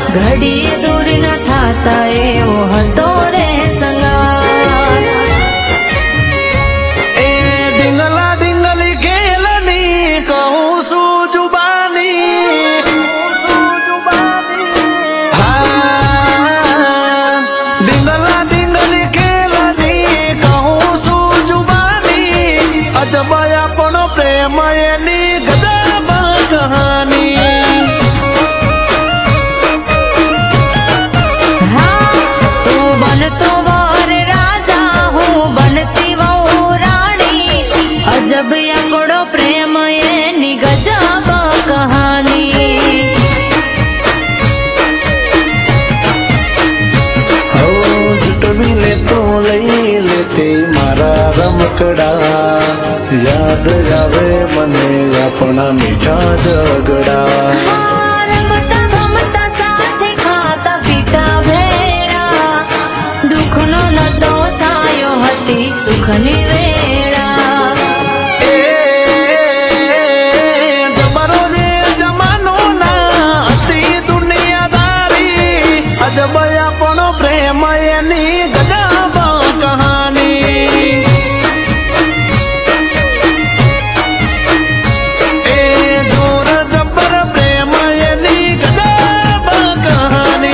घड़ी दूर न थाता एवो हतो रे संगार। ए डिंगला डिंगली खेलनी कहूँ सू जुबानी, हाँ डिंगला डिंगली खेलनी कहूँ सू जुबानी। अजब अपनो प्रेम एनी गजब कहानी। तो वार राजा हूँ बनती वो रानी, अजब यकड़ो प्रेम ये नी गजब कहानी। हो जुटवी ले तो लई लेते मारा रमकड़ा, याद आवे मने अपना मीठा झगड़ा। सुखनी वेड़ा जबरो ने जमानो ना अति दुनियादारी। अजब अपनो प्रेम एनी गजब कहानी। ए जोर जबर प्रेम एनी गजब कहानी।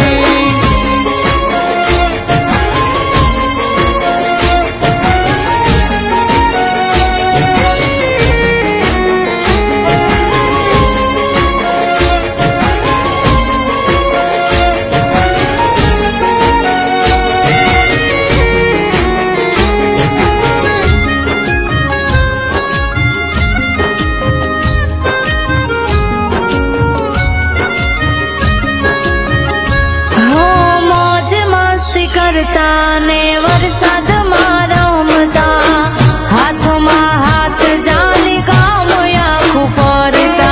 करता ने वरसाद मारमता, हाथों में हाथ जाली गाँव या खुफरता।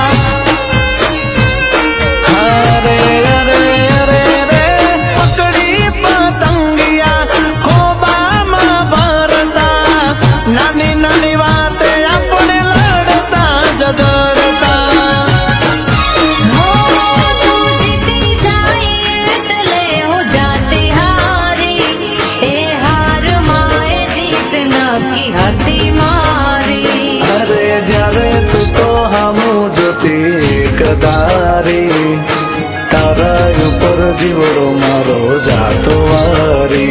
अरे अरे अरे रे पकड़ी पतंगिया खोबा में भरता, नानी नानी बातें अपने लड़ता झगड़ता। की हरती मारी अरे जावे तू तो हम ज्योति कदारी, तारा ऊपर जीवड़ो मारो जातो वारी।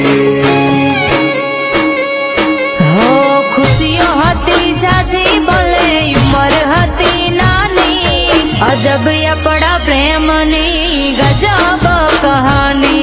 हो खुशियों हती जाजी बोले उम्र हती नानी, अजब या पड़ा प्रेम नी गजब कहानी।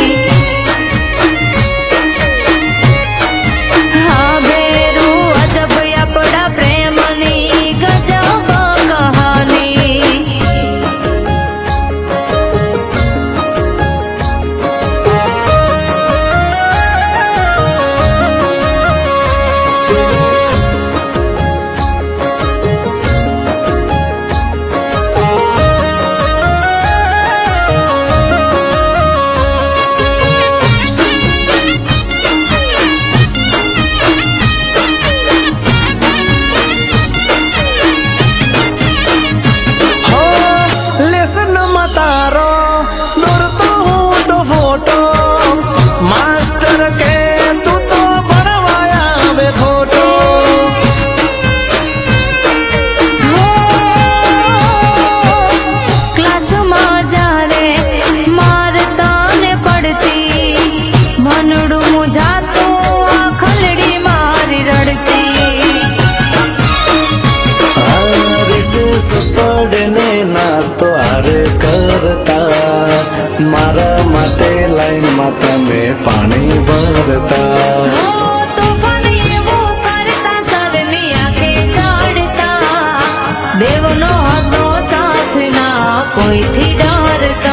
मारा माते लाइन माता में पानी भरता। तूफान वो करता सरनी आके चढ़ता, बेवनो हतो साथ ना कोई थी डरता।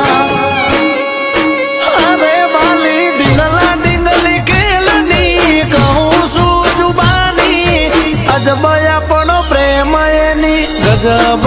अरे वाली डिंगला डिंगली खेलनी कहूँ सू जुबानी, अजब अपनो प्रेम एनी गजब